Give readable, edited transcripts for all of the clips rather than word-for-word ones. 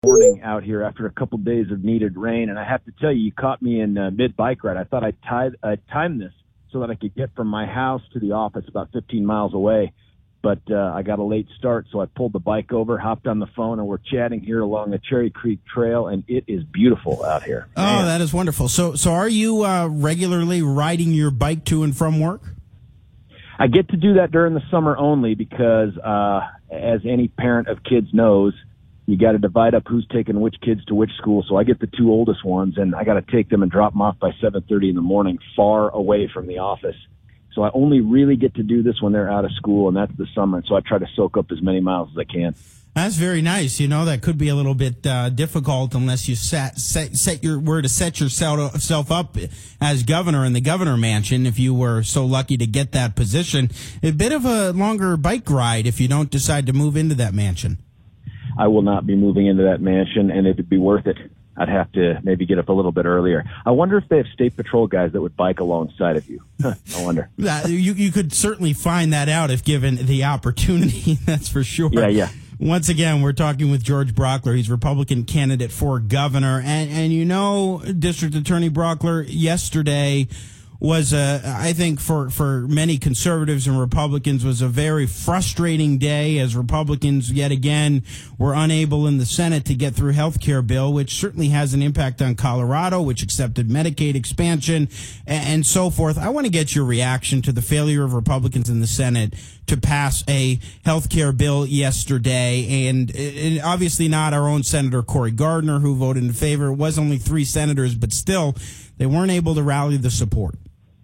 morning out here after a couple days of needed rain, and I have to tell you, you caught me in mid-bike ride. I thought I'd time this so that I could get from my house to the office about 15 miles away, but I got a late start, so I pulled the bike over, hopped on the phone, and we're chatting here along the Cherry Creek Trail, and it is beautiful out here. Oh, that is wonderful. So are you regularly riding your bike to and from work? I get to do that during the summer only because, as any parent of kids knows, you got to divide up who's taking which kids to which school. So I get the two oldest ones, and I got to take them and drop them off by 7:30 in the morning, far away from the office. So I only really get to do this when they're out of school, and that's the summer. And so I try to soak up as many miles as I can. That's very nice. You know, that could be a little bit difficult unless you were to set yourself up as governor in the governor mansion. If you were so lucky to get that position, a bit of a longer bike ride if you don't decide to move into that mansion. I will not be moving into that mansion, and it would be worth it. I'd have to maybe get up a little bit earlier. I wonder if they have state patrol guys that would bike alongside of you. I wonder. You could certainly find that out if given the opportunity. That's for sure. Yeah. Once again, we're talking with George Brauchler. He's Republican candidate for governor. And you know, District Attorney Brauchler, yesterday was, I think, for many conservatives and Republicans, was a very frustrating day as Republicans, yet again, were unable in the Senate to get through health care bill, which certainly has an impact on Colorado, which accepted Medicaid expansion and so forth. I want to get your reaction to the failure of Republicans in the Senate to pass a health care bill yesterday, and obviously not our own Senator Cory Gardner, who voted in favor. It was only 3 senators, but still, they weren't able to rally the support.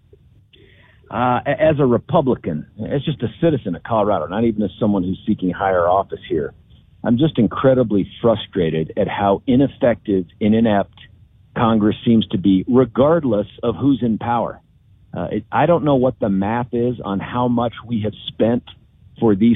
As a Republican, as just a citizen of Colorado, not even as someone who's seeking higher office here, I'm just incredibly frustrated at how ineffective and inept Congress seems to be, regardless of who's in power. I don't know what the math is on how much we have spent for these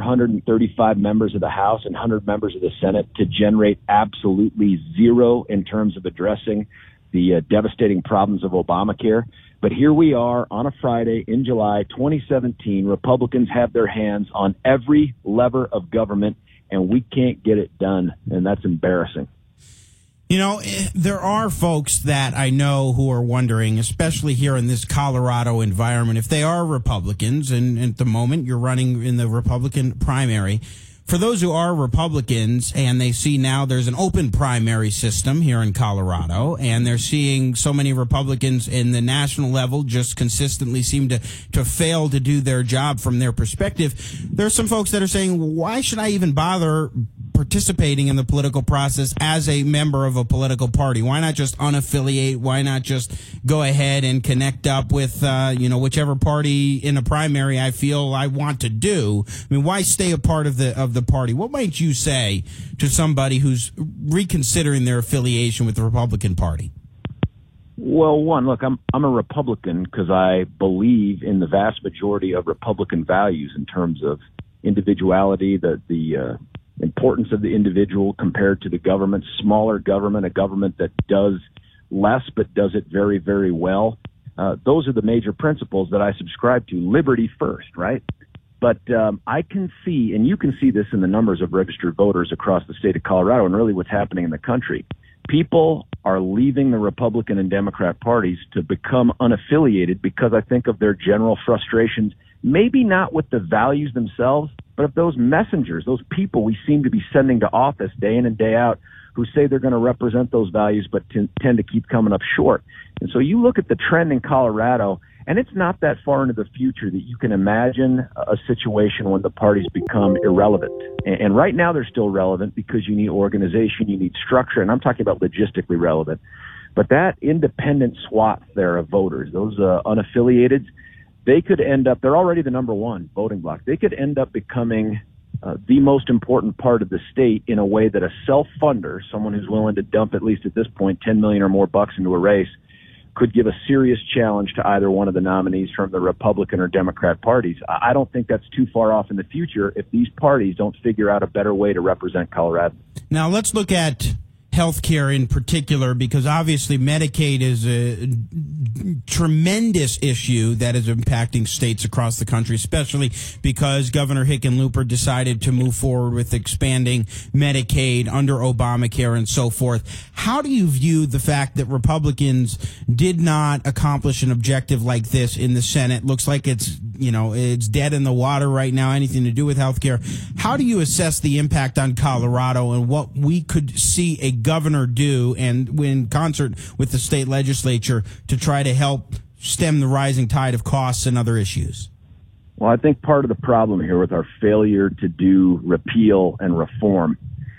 435 members of the House and 100 members of the Senate to generate absolutely zero in terms of addressing the devastating problems of Obamacare. But here we are on a Friday in July 2017. Republicans have their hands on every lever of government, and we can't get it done, and that's embarrassing. You know, there are folks that I know who are wondering, especially here in this Colorado environment, if they are Republicans, and at the moment you're running in the Republican primary. For those who are Republicans and they see now there's an open primary system here in Colorado, and they're seeing so many Republicans in the national level just consistently seem to fail to do their job from their perspective, there's some folks that are saying, why should I even bother participating in the political process as a member of a political party? Why not just unaffiliate? Why not just go ahead and connect up with, whichever party in a primary I feel I want to do? I mean, why stay a part of the party? What might you say to somebody who's reconsidering their affiliation with the Republican Party? Well, one, look, I'm a Republican because I believe in the vast majority of Republican values in terms of individuality, the importance of the individual compared to the government, smaller government, a government that does less but does it very, very well. Those are the major principles that I subscribe to. Liberty first, right? But I can see, and you can see this in the numbers of registered voters across the state of Colorado and really what's happening in the country. People are leaving the Republican and Democrat parties to become unaffiliated because I think of their general frustrations, maybe not with the values themselves, but of those messengers, those people we seem to be sending to office day in and day out who say they're going to represent those values but tend to keep coming up short. And so you look at the trend in Colorado, and it's not that far into the future that you can imagine a situation when the parties become irrelevant. And right now they're still relevant because you need organization, you need structure, and I'm talking about logistically relevant. But that independent swath there of voters, those unaffiliated, they could end up, they're already the number one voting bloc. They could end up becoming the most important part of the state in a way that a self-funder, someone who's willing to dump, at least at this point, $10 million or more bucks into a race, could give a serious challenge to either one of the nominees from the Republican or Democrat parties. I don't think that's too far off in the future if these parties don't figure out a better way to represent Colorado. Now let's look at health care in particular, because obviously Medicaid is tremendous issue that is impacting states across the country, especially because Governor Hickenlooper decided to move forward with expanding Medicaid under Obamacare and so forth. How do you view the fact that Republicans did not accomplish an objective like this in the Senate? Looks like it's dead in the water right now, anything to do with health care. How do you assess the impact on Colorado and what we could see a governor do, and in concert with the state legislature, to try to help stem the rising tide of costs and other issues? Well, I think part of the problem here with our failure to do repeal and reform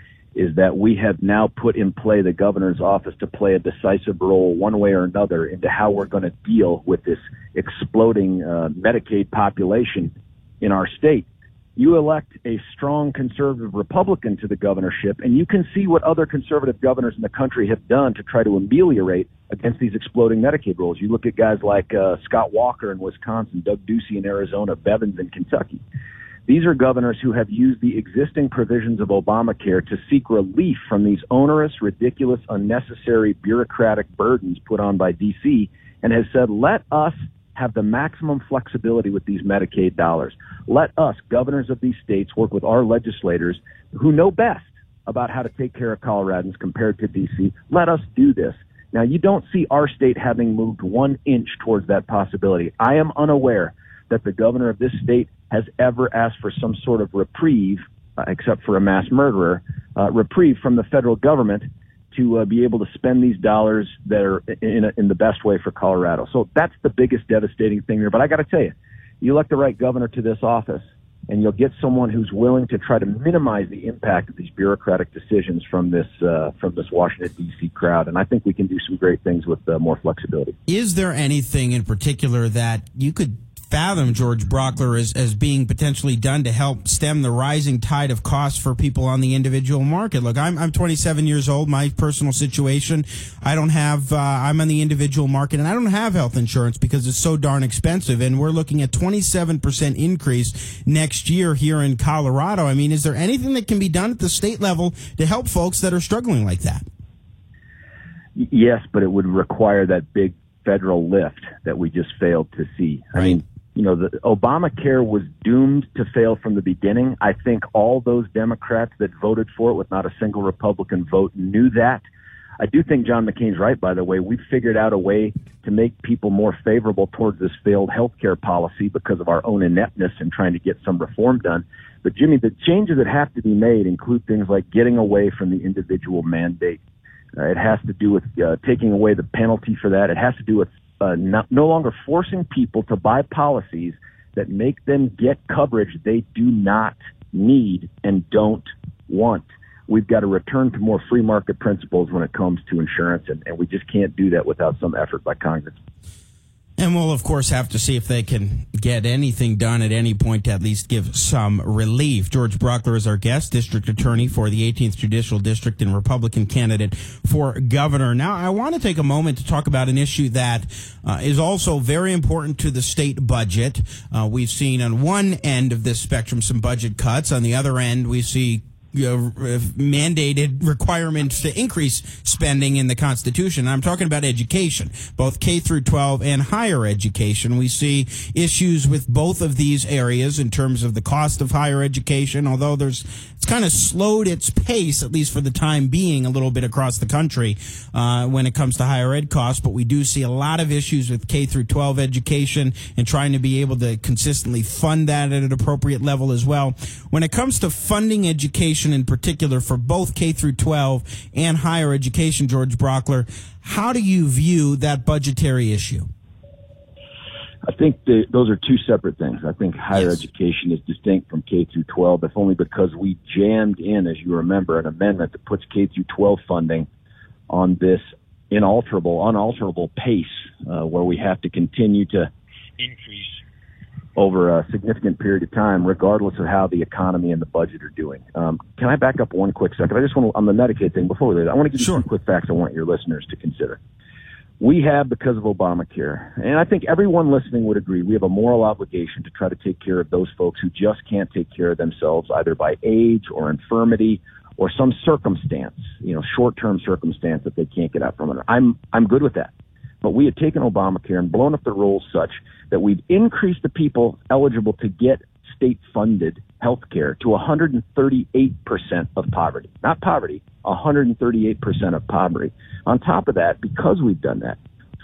is that we have now put in play the governor's office to play a decisive role one way or another into how we're going to deal with this exploding Medicaid population in our state. You elect a strong conservative Republican to the governorship, and you can see what other conservative governors in the country have done to try to ameliorate against these exploding Medicaid rules. You look at guys like Scott Walker in Wisconsin, Doug Ducey in Arizona, Bevins in Kentucky. These are governors who have used the existing provisions of Obamacare to seek relief from these onerous, ridiculous, unnecessary bureaucratic burdens put on by D.C. and has said, let us have the maximum flexibility with these Medicaid dollars. Let us, governors of these states, work with our legislators who know best about how to take care of Coloradans compared to D.C. Let us do this. Now, you don't see our state having moved 1 inch towards that possibility. I am unaware that the governor of this state has ever asked for some sort of reprieve, except for a mass murderer, reprieve from the federal government to be able to spend these dollars that are in the best way for Colorado. So that's the biggest devastating thing here. But I got to tell you, you elect the right governor to this office, and you'll get someone who's willing to try to minimize the impact of these bureaucratic decisions from this Washington, D.C. crowd. And I think we can do some great things with more flexibility. Is there anything in particular that you could fathom, George Brauchler, as being potentially done to help stem the rising tide of costs for people on the individual market? Look, I'm 27 years old. My personal situation, I don't have, I'm on the individual market, and I don't have health insurance because it's so darn expensive. And we're looking at 27% increase next year here in Colorado. I mean, is there anything that can be done at the state level to help folks that are struggling like that? Yes, but it would require that big federal lift that we just failed to see. Right. I mean, the Obamacare was doomed to fail from the beginning. I think all those Democrats that voted for it with not a single Republican vote knew that. I do think John McCain's right, by the way. We've figured out a way to make people more favorable towards this failed health care policy because of our own ineptness in trying to get some reform done. But, Jimmy, the changes that have to be made include things like getting away from the individual mandate. It has to do with taking away the penalty for that. It has to do with no longer forcing people to buy policies that make them get coverage they do not need and don't want. We've got to return to more free market principles when it comes to insurance, and we just can't do that without some effort by Congress. And we'll, of course, have to see if they can get anything done at any point to at least give some relief. George Brauchler is our guest, district attorney for the 18th Judicial District and Republican candidate for governor. Now, I want to take a moment to talk about an issue that is also very important to the state budget. We've seen on one end of this spectrum some budget cuts. On the other end, we see mandated requirements to increase spending in the Constitution. I'm talking about education, both K through 12 and higher education. We see issues with both of these areas in terms of the cost of higher education, although it's kind of slowed its pace, at least for the time being, a little bit across the country when it comes to higher ed costs. But we do see a lot of issues with K through 12 education and trying to be able to consistently fund that at an appropriate level as well. When it comes to funding education in particular for both K through 12 and higher education, George Brauchler, how do you view that budgetary issue? I think those are two separate things. I think higher education is distinct from K through 12, if only because we jammed in, as you remember, an amendment that puts K through 12 funding on this unalterable pace where we have to continue to increase over a significant period of time, regardless of how the economy and the budget are doing. Can I back up one quick second? I just want to, on the Medicaid thing, before we leave, I want to give you some quick facts I want your listeners to consider. We have, because of Obamacare, and I think everyone listening would agree, we have a moral obligation to try to take care of those folks who just can't take care of themselves, either by age or infirmity or some circumstance, short-term circumstance that they can't get out from under. I'm good with that. But we had taken Obamacare and blown up the rolls such that we've increased the people eligible to get state-funded health care to 138% of poverty. Not poverty, 138% of poverty. On top of that, because we've done that,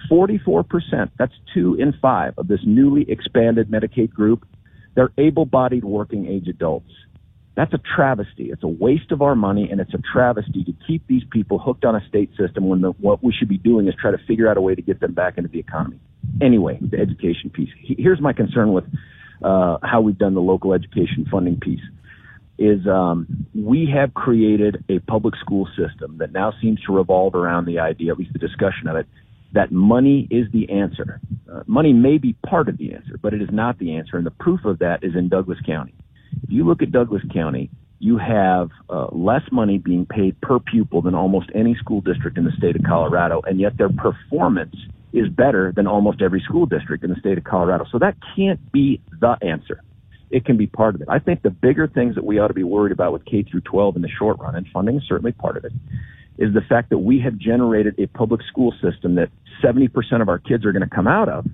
44%, that's 2 in 5 of this newly expanded Medicaid group, they're able-bodied working-age adults. That's a travesty. It's a waste of our money, and it's a travesty to keep these people hooked on a state system when what we should be doing is try to figure out a way to get them back into the economy. Anyway, the education piece. Here's my concern with how we've done the local education funding piece is we have created a public school system that now seems to revolve around the idea, at least the discussion of it, that money is the answer. Money may be part of the answer, but it is not the answer. And the proof of that is in Douglas County. If you look at Douglas County, you have less money being paid per pupil than almost any school district in the state of Colorado, and yet their performance is better than almost every school district in the state of Colorado. So that can't be the answer. It can be part of it. I think the bigger things that we ought to be worried about with K through 12 in the short run, and funding is certainly part of it, is the fact that we have generated a public school system that 70% of our kids are going to come out of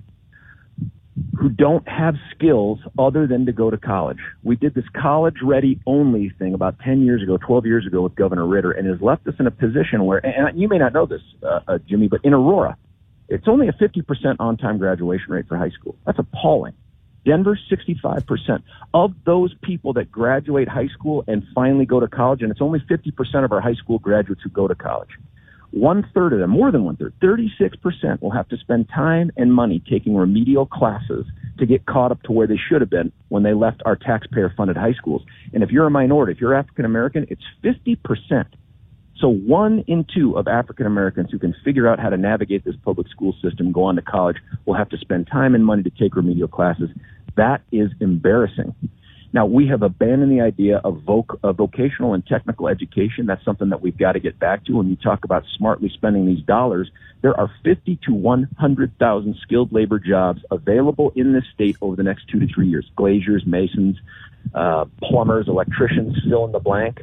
who don't have skills other than to go to college. We did this college-ready only thing about 10 years ago, 12 years ago with Governor Ritter, and has left us in a position where, and you may not know this, Jimmy, but in Aurora, it's only a 50% on-time graduation rate for high school. That's appalling. Denver, 65%. Of those people that graduate high school and finally go to college, and it's only 50% of our high school graduates who go to college, 1/3 of them, more than 1/3, 36% will have to spend time and money taking remedial classes to get caught up to where they should have been when they left our taxpayer-funded high schools. And if you're a minority, if you're African-American, it's 50%. So 1 in 2 of African-Americans who can figure out how to navigate this public school system, go on to college, will have to spend time and money to take remedial classes. That is embarrassing. Now, we have abandoned the idea of vocational and technical education. That's something that we've got to get back to. When you talk about smartly spending these dollars, there are 50 to 100,000 skilled labor jobs available in this state over the next 2 to 3 years. Glaziers, masons, plumbers, electricians, fill in the blank.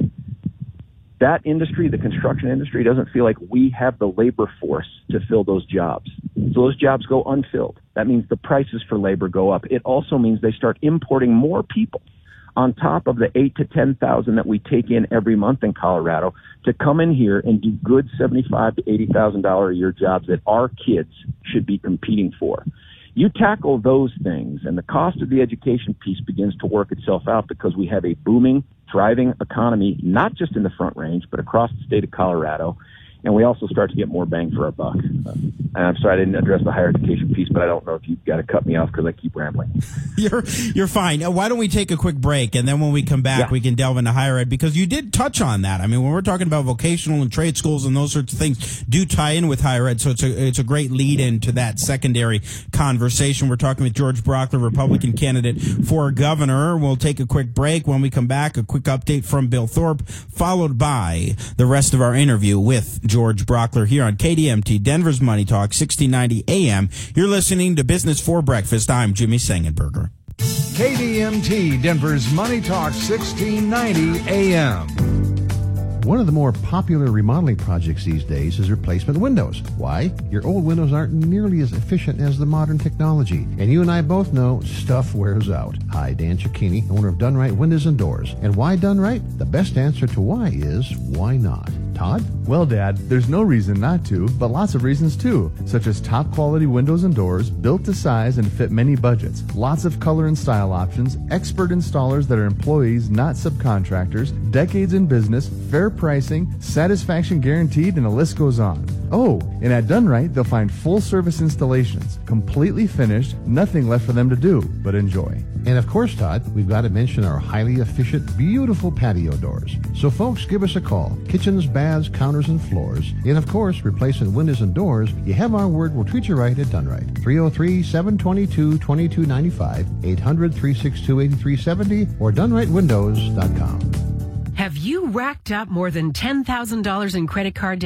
That industry, the construction industry, doesn't feel like we have the labor force to fill those jobs. So those jobs go unfilled. That means the prices for labor go up. It also means they start importing more people on top of the 8,000 to 10,000 that we take in every month in Colorado to come in here and do good $75,000 to $80,000 a year jobs that our kids should be competing for. You tackle those things, and the cost of the education piece begins to work itself out because we have a booming, thriving economy, not just in the Front Range, but across the state of Colorado. And we also start to get more bang for our buck. And I'm sorry I didn't address the higher education piece, but I don't know if you've got to cut me off because I keep rambling. You're fine. Why don't we take a quick break, and then when we come back, we can delve into higher ed, because you did touch on that. I mean, when we're talking about vocational and trade schools and those sorts of things do tie in with higher ed, so it's a great lead-in to that secondary conversation. We're talking with George Brauchler, Republican candidate for governor. We'll take a quick break. When we come back, a quick update from Bill Thorpe, followed by the rest of our interview with George Brauchler here on KDMT, Denver's Money Talk, 1690 AM. You're listening to Business for Breakfast. I'm Jimmy Sangenberger. KDMT, Denver's Money Talk, 1690 AM. One of the more popular remodeling projects these days is replacement windows. Why? Your old windows aren't nearly as efficient as the modern technology. And you and I both know stuff wears out. Hi, Dan Cicchini, owner of Done Right Windows and Doors. And why done right? The best answer to why is why not? Todd? Well, Dad, there's no reason not to, but lots of reasons too, such as top quality windows and doors built to size and fit many budgets, lots of color and style options, expert installers that are employees, not subcontractors, decades in business, fair pricing, satisfaction guaranteed, and the list goes on. Oh, and at Done Right, they'll find full service installations, completely finished, nothing left for them to do but enjoy. And of course, Todd, we've got to mention our highly efficient, beautiful patio doors. So folks, give us a call. Kitchens, baths, counters, and floors. And of course, replacing windows and doors. You have our word, we'll treat you right at Done Right. 303-722-2295, 800-362-8370, or DoneRightWindows.com. Have you racked up more than $10,000 in credit card debt?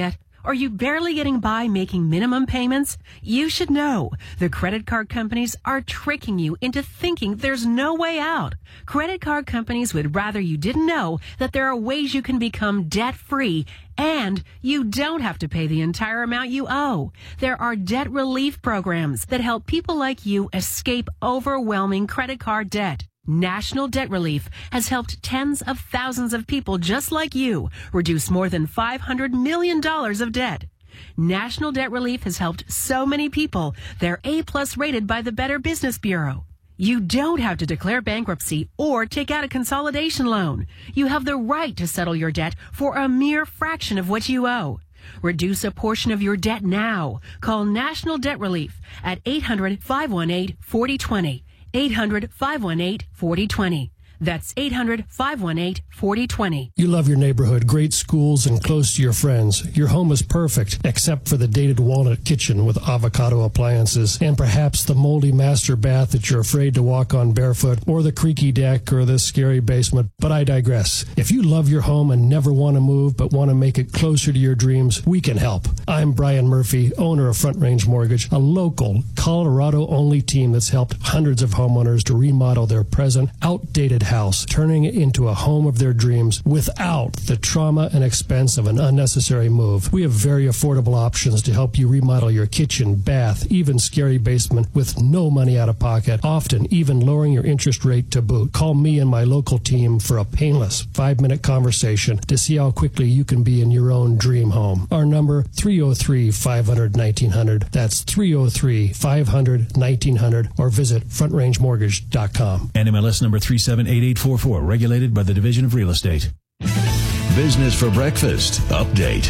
Are you barely getting by making minimum payments? You should know. The credit card companies are tricking you into thinking there's no way out. Credit card companies would rather you didn't know that there are ways you can become debt-free and you don't have to pay the entire amount you owe. There are debt relief programs that help people like you escape overwhelming credit card debt. National Debt Relief has helped tens of thousands of people just like you reduce more than $500 million of debt. National Debt Relief has helped so many people, they're A-plus rated by the Better Business Bureau. You don't have to declare bankruptcy or take out a consolidation loan. You have the right to settle your debt for a mere fraction of what you owe. Reduce a portion of your debt now. Call National Debt Relief at 800-518-4020. 800-518-4020. That's 800-518-4020. You love your neighborhood, great schools, and close to your friends. Your home is perfect, except for the dated walnut kitchen with avocado appliances, and perhaps the moldy master bath that you're afraid to walk on barefoot, or the creaky deck, or the scary basement. But I digress. If you love your home and never want to move, but want to make it closer to your dreams, we can help. I'm Brian Murphy, owner of Front Range Mortgage, a local, Colorado-only team that's helped hundreds of homeowners to remodel their present, outdated house, turning it into a home of their dreams without the trauma and expense of an unnecessary move. We have very affordable options to help you remodel your kitchen, bath, even scary basement with no money out of pocket, often even lowering your interest rate to boot. Call me and my local team for a painless 5-minute conversation to see how quickly you can be in your own dream home. Our number, 303-500-1900. That's 303-500-1900, or visit frontrangemortgage.com. NMLS number 378844, regulated by the Division of Real Estate. Business for Breakfast update.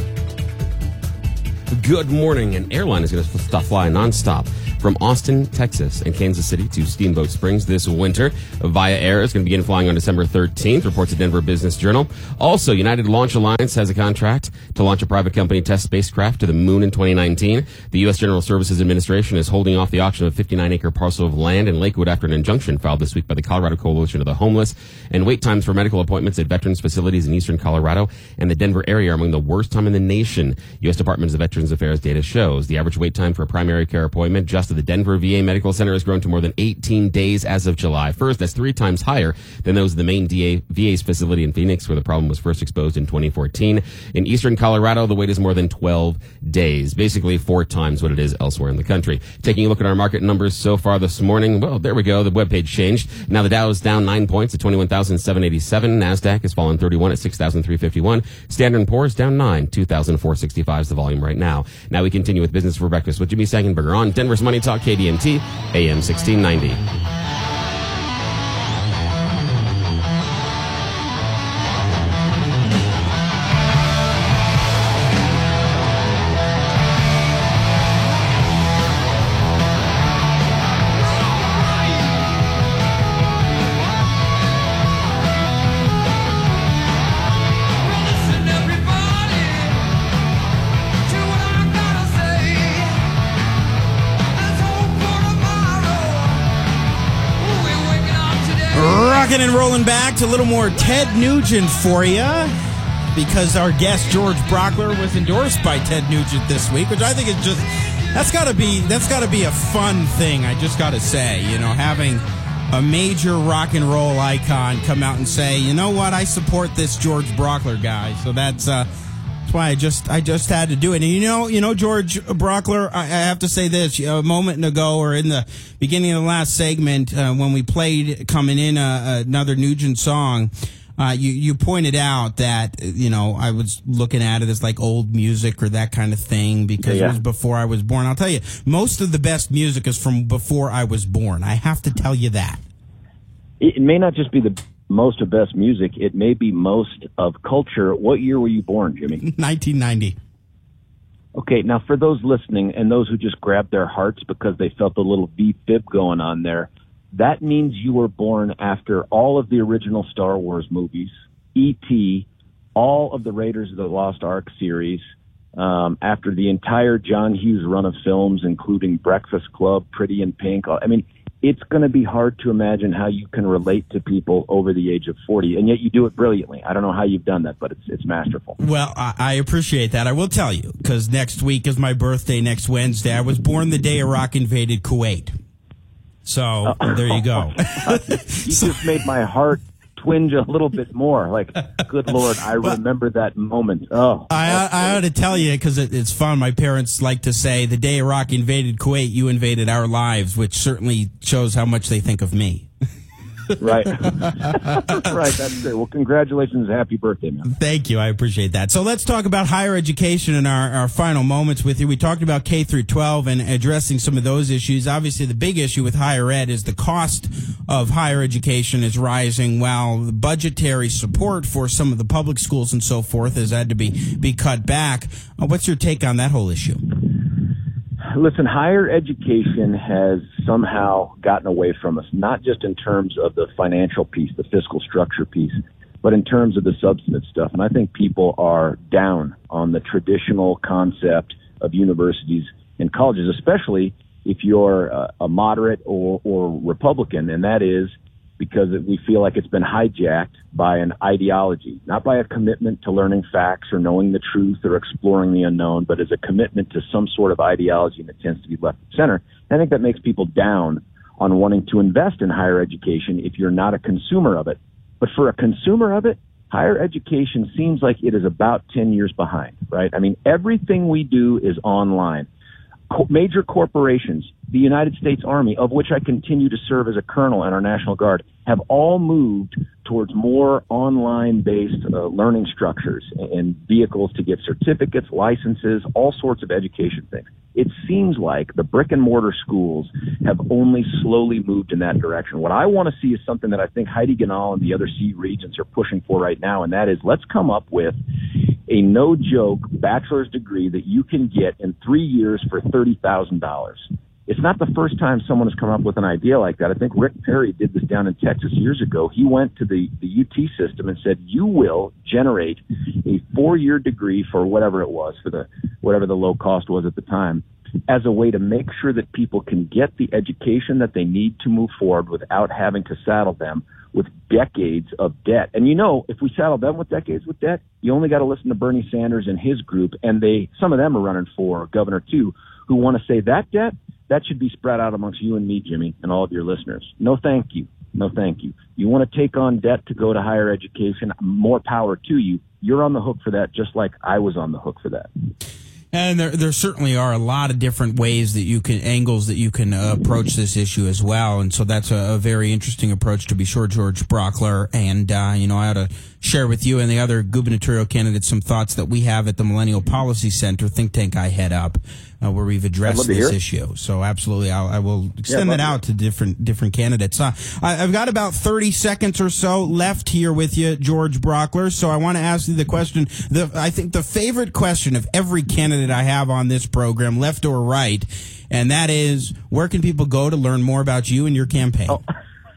Good morning. An airline is going to fly nonstop from Austin, Texas, and Kansas City to Steamboat Springs this winter. Via Air is going to begin flying on December 13th, reports the Denver Business Journal. Also, United Launch Alliance has a contract to launch a private company test spacecraft to the moon in 2019. The U.S. General Services Administration is holding off the auction of a 59-acre parcel of land in Lakewood after an injunction filed this week by the Colorado Coalition of the Homeless. And wait times for medical appointments at veterans facilities in eastern Colorado and the Denver area are among the worst time in the nation. U.S. Department of Veterans Affairs data shows the average wait time for a primary care appointment just at the Denver VA Medical Center has grown to more than 18 days as of July 1st. That's 3 times higher than those of the main VA's facility in Phoenix, where the problem was first exposed in 2014. In eastern Colorado, the wait is more than 12 days, basically 4 times what it is elsewhere in the country. Taking a look at our market numbers so far this morning, well, there we go. The webpage changed. Now the Dow is down 9 points at 21,787. NASDAQ has fallen 31 at 6,351. Standard & Poor's down 9, 2,465 is the volume right now. Now we continue with Business for Breakfast with Jimmy Sangenberger on Denver's Money Talk, KDMT, AM 1690. Rocking and rolling back to a little more Ted Nugent for you, because our guest George Brauchler was endorsed by Ted Nugent this week, which I think is just that's got to be a fun thing. I just got to say, having a major rock and roll icon come out and say, you know what, I support this George Brauchler guy. So that's why I just had to do it. And George Brauchler, I have to say this, a moment ago, or in the beginning of the last segment, when we played coming in another Nugent song, you pointed out that, I was looking at it as like old music or that kind of thing because it was before I was born. I'll tell you, most of the best music is from before I was born. I have to tell you that. It may not just be the most of best music, it may be most of culture. What year were you born, Jimmy? 1990. Okay, now for those listening and those who just grabbed their hearts because they felt a little V-fib going on there, that means you were born after all of the original Star Wars movies, E.T., all of the Raiders of the Lost Ark series, after the entire John Hughes run of films, including Breakfast Club, Pretty in Pink. I mean, it's going to be hard to imagine how you can relate to people over the age of 40, and yet you do it brilliantly. I don't know how you've done that, but it's masterful. Well, I appreciate that. I will tell you, because next week is my birthday, next Wednesday. I was born the day Iraq invaded Kuwait. So there you go. You just made my heart twinge a little bit more. Like, good Lord, I remember that moment. Oh, I ought to tell you, because it's fun. My parents like to say, the day Iraq invaded Kuwait, you invaded our lives, which certainly shows how much they think of me. Right. Right, that's great. Well, congratulations. Happy birthday, man. Thank you. I appreciate that. So let's talk about higher education in our final moments with you. We talked about K through 12 and addressing some of those issues. Obviously, the big issue with higher ed is the cost of higher education is rising, while the budgetary support for some of the public schools and so forth has had to be cut back. What's your take on that whole issue? Listen, higher education has somehow gotten away from us, not just in terms of the financial piece, the fiscal structure piece, but in terms of the substantive stuff. And I think people are down on the traditional concept of universities and colleges, especially if you're a moderate or Republican, and that is because we feel like it's been hijacked by an ideology, not by a commitment to learning facts or knowing the truth or exploring the unknown, but as a commitment to some sort of ideology that tends to be left at center. I think that makes people down on wanting to invest in higher education if you're not a consumer of it. But for a consumer of it, higher education seems like it is about 10 years behind, right? I mean, everything we do is online. Major corporations, the United States Army, of which I continue to serve as a colonel in our National Guard, have all moved towards more online-based learning structures and vehicles to get certificates, licenses, all sorts of education things. It seems like the brick-and-mortar schools have only slowly moved in that direction. What I want to see is something that I think Heidi Ganahl and the other C regents are pushing for right now, and that is let's come up with a no-joke bachelor's degree that you can get in 3 years for $30,000. It's not the first time someone has come up with an idea like that. I think Rick Perry did this down in Texas years ago. He went to the UT system and said, you will generate a 4-year degree for whatever it was, for whatever the low cost was at the time, as a way to make sure that people can get the education that they need to move forward without having to saddle them with decades of debt. And you know, if we saddle them with decades with debt, you only got to listen to Bernie Sanders and his group, and some of them are running for governor too, who want to say that debt, that should be spread out amongst you and me, Jimmy, and all of your listeners. No, thank you. No, thank you. You want to take on debt to go to higher education, more power to you. You're on the hook for that, just like I was on the hook for that. And there certainly are a lot of different ways angles that you can approach this issue as well. And so that's a very interesting approach to be sure, George Brauchler. And, I ought to share with you and the other gubernatorial candidates some thoughts that we have at the Millennial Policy Center, think tank I head up, where we've addressed this issue. So absolutely, I will extend that out to different candidates. I've got about 30 seconds or so left here with you, George Brauchler. So I want to ask you the question, I think the favorite question of every candidate I have on this program, left or right, and that is, where can people go to learn more about you and your campaign? Oh.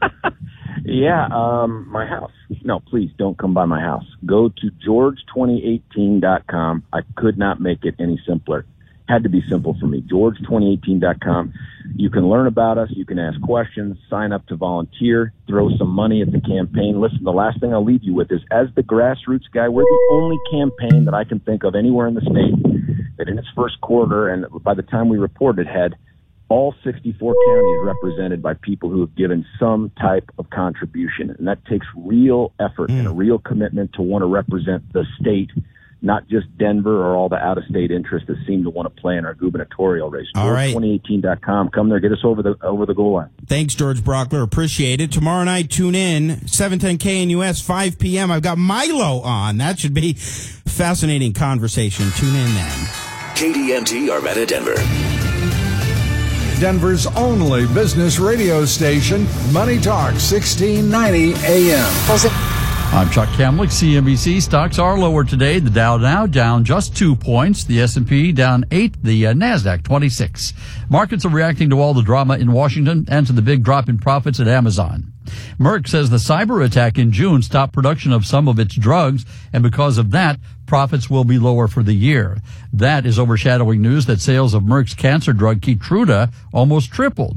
My house. No, please don't come by my house. Go to george2018.com. I could not make it any simpler. Had to be simple for me. george2018.com. You can learn about us. You can ask questions, sign up to volunteer, throw some money at the campaign. Listen, the last thing I'll leave you with is, as the grassroots guy, we're the only campaign that I can think of anywhere in the state that in its first quarter, and by the time we reported, had all 64 counties represented by people who have given some type of contribution. And that takes real effort and a real commitment to want to represent the state, not just Denver or all the out-of-state interests that seem to want to play in our gubernatorial race. All right. 2018.com. Come there. Get us over the goal line. Thanks, George Brauchler. Appreciate it. Tomorrow night, tune in, 710 KNUS, 5 p.m. I've got Milo on. That should be fascinating conversation. Tune in then. KDMT Arvada, Denver. Denver's only business radio station, Money Talk 1690 AM. I'm Chuck Kamlick, CNBC. Stocks are lower today. The Dow now down just 2 points. The S&P down 8. The NASDAQ 26. Markets are reacting to all the drama in Washington and to the big drop in profits at Amazon. Merck says the cyber attack in June stopped production of some of its drugs, and because of that, profits will be lower for the year. That is overshadowing news that sales of Merck's cancer drug Keytruda almost tripled.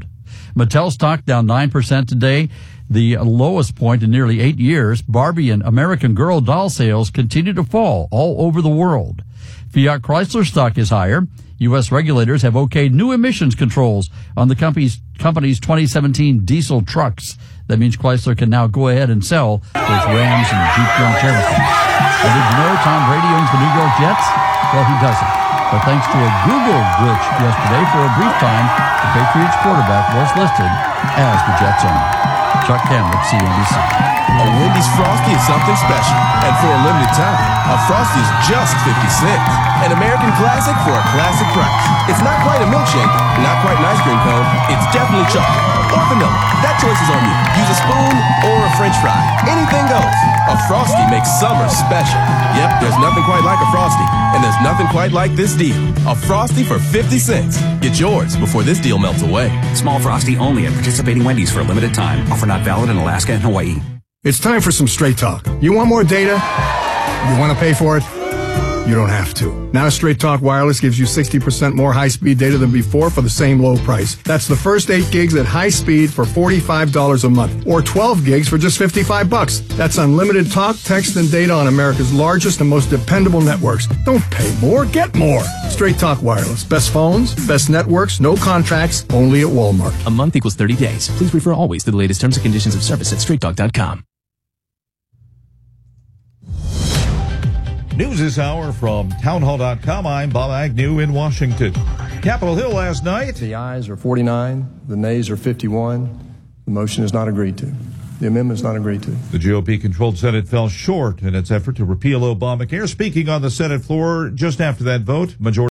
Mattel stock down 9% today, the lowest point in nearly 8 years. Barbie and American Girl doll sales continue to fall all over the world. Fiat Chrysler stock is higher. U.S. regulators have okayed new emissions controls on the company's 2017 diesel trucks. That means Chrysler can now go ahead and sell those Rams and Jeep Grand Cherokees. And did you know Tom Brady owns the New York Jets? Well, he doesn't. But thanks to a Google glitch yesterday, for a brief time, the Patriots quarterback was listed as the Jets owner. Chuck Camlick, CNBC. A Wendy's Frosty is something special. And for a limited time, a Frosty is just 50 cents. An American classic for a classic price. It's not quite a milkshake, not quite an ice cream cone. It's definitely chocolate or vanilla. That choice is on you. Use a spoon or a French fry. Anything goes. A Frosty makes summer special. Yep, there's nothing quite like a Frosty. And there's nothing quite like this deal. A Frosty for 50 cents. Get yours before this deal melts away. Small Frosty only at participating Wendy's for a limited time. Offer not valid in Alaska and Hawaii. It's time for some straight talk. You want more data? You want to pay for it? You don't have to. Now Straight Talk Wireless gives you 60% more high-speed data than before for the same low price. That's the first 8 gigs at high speed for $45 a month, or 12 gigs for just $55. That's unlimited talk, text, and data on America's largest and most dependable networks. Don't pay more, get more. Straight Talk Wireless. Best phones, best networks, no contracts, only at Walmart. A month equals 30 days. Please refer always to the latest terms and conditions of service at straighttalk.com. News this hour from townhall.com. I'm Bob Agnew in Washington. Capitol Hill last night. The ayes are 49. The nays are 51. The motion is not agreed to. The amendment is not agreed to. The GOP-controlled Senate fell short in its effort to repeal Obamacare. Speaking on the Senate floor just after that vote, Majority